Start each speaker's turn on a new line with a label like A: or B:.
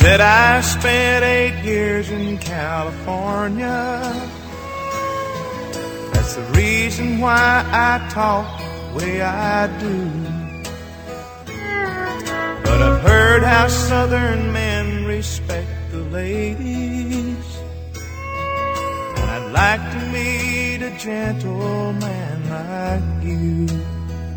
A: Said I spent 8 years in California. That's the reason why I talk the way I do. But I've heard how Southern men respect the ladies, and I'd like to meet a gentleman like you.